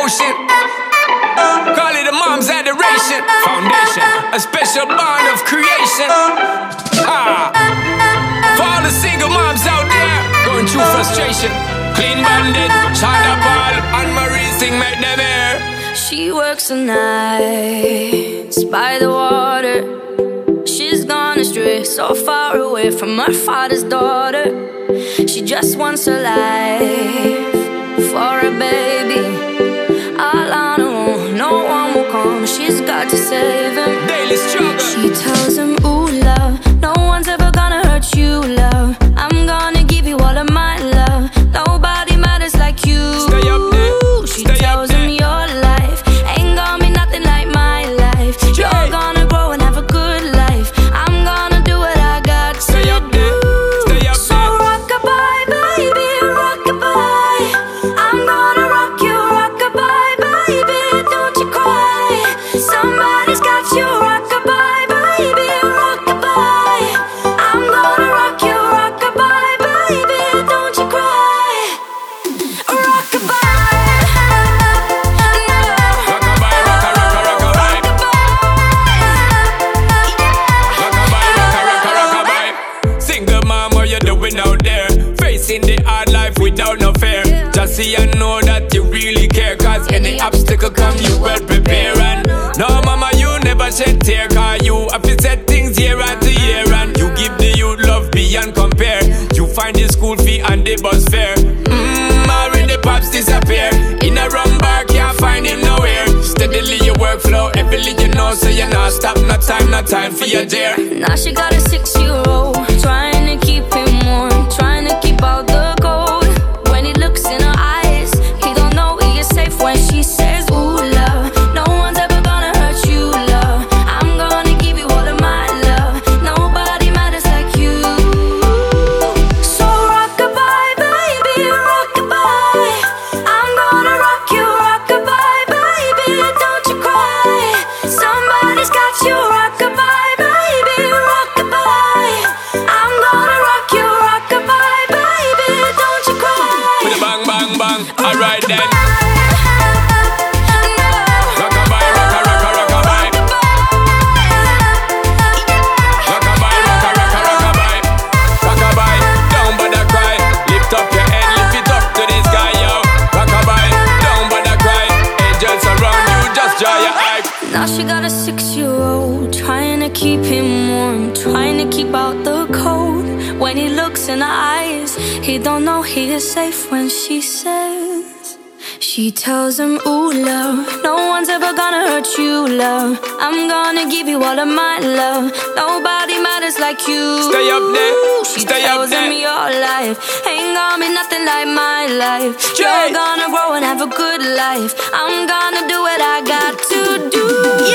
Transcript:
devotion. Call it a mom's adoration. Foundation, a special bond of creation. For all the single moms out there going through frustration. Clean Bandit, China Paul, and Marie sing, make them hear. She works the nights by the water. She's gone astray, so far away from her father's daughter. She just wants a life for a baby. All on her own, no one will come. She's got to save him. Daily struggle. She tells him, ooh, love, no one's ever gonna hurt you, love. I'm gonna give you all of my love. Nobody matters like you. Stay up there. She tells him your life ain't gonna be nothing like my life. You're gonna grow and have a good life. I'm gonna do what I got to Stay up there. Stay up so there. rock-a-bye, baby, rock-a-bye. I'm gonna rock you, rock-a-bye, baby, don't you cry. Somebody's got you, rock-a-bye, baby, rock-a-bye. I'm gonna rock you, rock-a-bye, baby, don't you cry. Rock-a-bye. Rock-a-bye, rock-a-rock-a-rock-a-bye. Rock-a-bye, rock-a-rock-a-rock-a-bye. Single mom, what you doing out there? Facing the hard life without no fear. Just see and know that you really care. Cause any obstacle come, you well prepare. And no mama, you never shed tear. Cause you have to set things year after year. And you give the youth love beyond compare. You find the school fee and the bus fare. Already pops disappear. In a rum bar, can't find him nowhere. Steadily your workflow, everything you know. So you not stop, no time for your dear. Now she got a 6-year-old, trying to keep him warm, trying to keep out the cold. When he looks in her eyes, he don't know he is safe when she says, ooh, love, no one's ever gonna hurt you, love. I'm gonna give you all of my love. Nobody matters like you. So rock-a-bye, baby, rock-a-bye. I'm gonna rock you, rock-a-bye, baby, don't you cry. Somebody's got you, rock-a-bye, baby, rock-a-bye. I'm gonna rock you, rock-a-bye, baby, don't you cry. With a bang, bang, bang. Alright then. Rock-a-bye, rock-a-rock-a-rock-a-bye. Rock-a-bye, rock-a-rock-a-rock-a-bye. Rock-a-bye, don't bother cry. Lift up your head, lift it up to the sky, yo. Rock-a-bye, don't bother cry. Angels around you, just dry your eye. Now she got a 6-year-old, trying to keep him warm, trying to keep out the cold. When he looks in her eyes, he don't know he is safe when she says. She tells him, ooh, love, no one's ever gonna hurt you, love. I'm gonna give you all of my love. Nobody matters like you. Stay up there, She stay up tells him there. your life ain't gonna be nothing like my life. You're gonna grow and have a good life. I'm gonna do what I got to do.